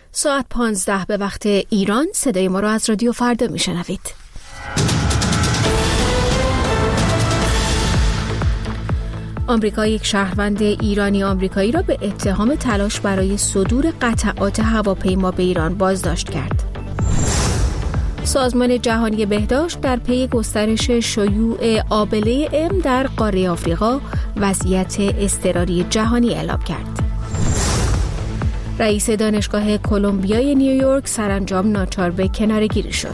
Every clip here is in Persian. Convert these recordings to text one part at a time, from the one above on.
ساعت 15 به وقت ایران صدای ما را از رادیو فردا میشنوید. آمریکا یک شهروند ایرانی آمریکایی را به اتهام تلاش برای صدور قطعات هواپیما به ایران بازداشت کرد. سازمان جهانی بهداشت در پی گسترش شیوع آبله ام در قاره آفریقا وضعیت اضطراری جهانی اعلام کرد. رئیس دانشگاه کلمبیای نیویورک سرانجام ناچار به کناره‌گیری شد.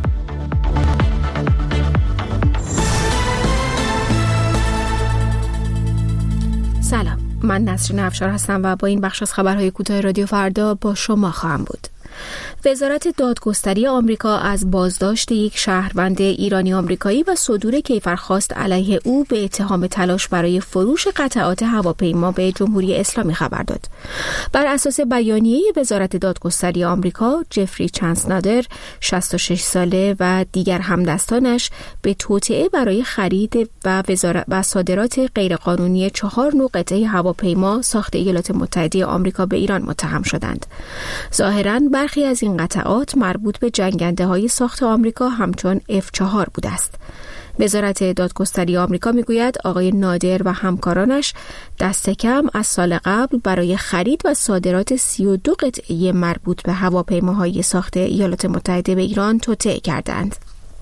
سلام، من نسرین افشار هستم و با این بخش از خبرهای کوتاه رادیو فردا با شما خواهم بود. وزارت دادگستری آمریکا از بازداشت یک شهروند ایرانی آمریکایی و صدور کیفرخواست علیه او به اتهام تلاش برای فروش قطعات هواپیما به جمهوری اسلامی خبر داد. بر اساس بیانیه وزارت دادگستری آمریکا، جفری چنسنادر 66 ساله و دیگر همدستانش به توطئه برای خرید و صادرات غیرقانونی 4 نوع قطعه هواپیما ساخت ایالات متحده آمریکا به ایران متهم شدند. ظاهراً برخی از این قطعات مربوط به جنگنده‌های ساخت آمریکا همچون F4 بوده است. وزارت دادگستری آمریکا میگوید آقای نادر و همکارانش دست کم از سال قبل برای خرید و صادرات 32 قطعه مربوط به هواپیماهای ساخت ایالات متحده به ایران توطئه کردند.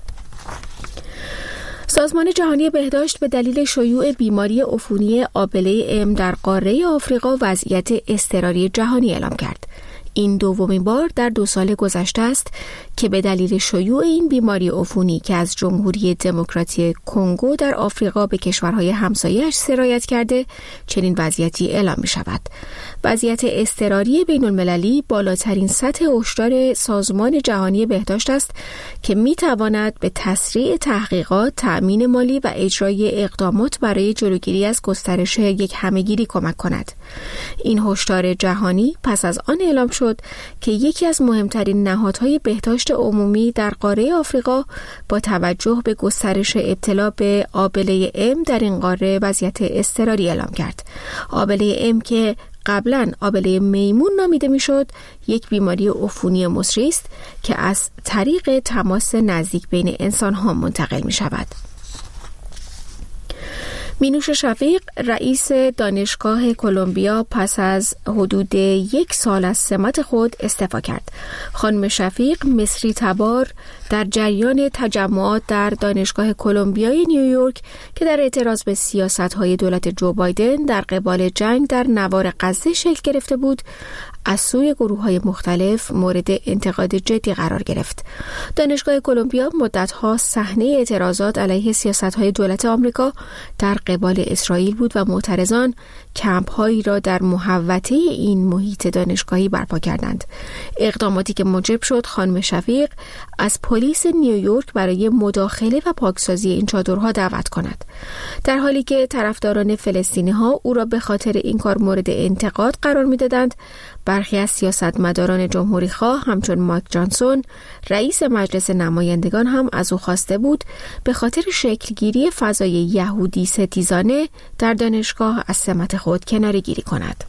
سازمان جهانی بهداشت به دلیل شیوع بیماری عفونی آبله ام در قاره آفریقا وضعیت اضطراری جهانی اعلام کرد. این دومین بار در 2 سال گذشته است که به دلیل شیوع این بیماری عفونی که از جمهوری دموکراتیک کنگو در آفریقا به کشورهای همسایه‌اش سرایت کرده چنین وضعیتی اعلام می شود. وضعیت اضطراری بین المللی بالاترین سطح هشدار سازمان جهانی بهداشت است که می تواند به تسریع تحقیقات، تأمین مالی و اجرای اقدامات برای جلوگیری از گسترش یک همهگیری کمک کند. این هشدار جهانی پس از آن اعلام شد که یکی از مهمترین نهادهای بهداشت عمومی در قاره آفریقا با توجه به گسترش ابتلا به آبله ام در این قاره وضعیت اضطراری اعلام کرد. آبله ام که قبلا آبله میمون نامیده میشد، یک بیماری عفونی مسری است که از طریق تماس نزدیک بین انسان‌ها منتقل می شود. مینوش شفیق رئیس دانشگاه کلمبیا پس از حدود 1 سال از سمت خود استعفا کرد. خانم شفیق مصری تبار در جریان تجمعات در دانشگاه کلمبیای نیویورک که در اعتراض به سیاست‌های دولت جو بایدن در قبال جنگ در نوار غزه شکل گرفته بود، از سوی گروه‌های مختلف مورد انتقاد جدی قرار گرفت. دانشگاه کلمبیا مدت‌ها صحنه اعتراضات علیه سیاست‌های دولت آمریکا در قبال اسرائیل بود و معترضان کمپ‌هایی را در محوطه این محیط دانشگاهی برپا کردند. اقداماتی که موجب شد خانم شفیق از پلیس نیویورک برای مداخله و پاکسازی این چادرها دعوت کند. در حالی که طرفداران فلسطینی‌ها او را به خاطر این کار مورد انتقاد قرار می‌دادند، برخی از سیاستمداران جمهوری‌خواه همچون مایک جانسون رئیس مجلس نمایندگان هم از او خواسته بود به خاطر شکلگیری فضای یهودی ستیزانه در دانشگاه از سمت خود کناره‌گیری کند.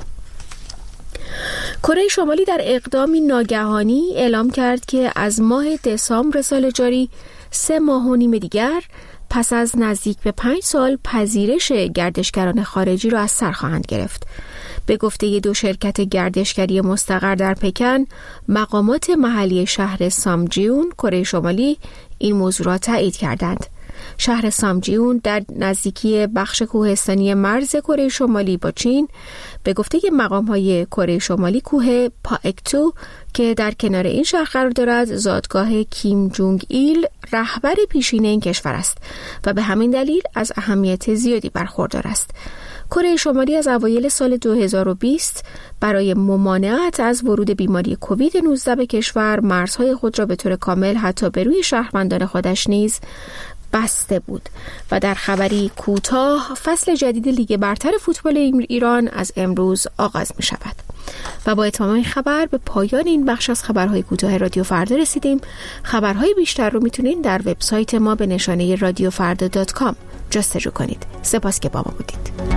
کره شمالی در اقدامی ناگهانی اعلام کرد که از ماه دسامبر سال جاری 3 ماه و نیم دیگر پس از نزدیک به 5 سال پذیرش گردشگران خارجی را از سر خواهند گرفت. به گفته 2 شرکت گردشگری مستقر در پکن، مقامات محلی شهر سامجیون، کره شمالی این موضوع را تایید کردند. شهر سامجیون در نزدیکی بخش کوهستانی مرز کره شمالی با چین، به گفته مقام‌های کره شمالی کوه پاکتو که در کنار این شهر قرار دارد زادگاه کیم جونگ ایل رهبر پیشین این کشور است و به همین دلیل از اهمیت زیادی برخوردار است. کره شمالی از اوایل سال 2020 برای ممانعت از ورود بیماری کووید 19 به کشور مرزهای خود را به طور کامل حتی به روی شهروندان خودش نیز بسته بود. و در خبری کوتاه، فصل جدید لیگ برتر فوتبال ایران از امروز آغاز می شود. و با اتمام این خبر به پایان این بخش از خبرهای کوتاه رادیو فردا رسیدیم. خبرهای بیشتر رو میتونین در وبسایت ما به نشانه radiofrda.com جستجو کنید. سپاس که با ما بودید.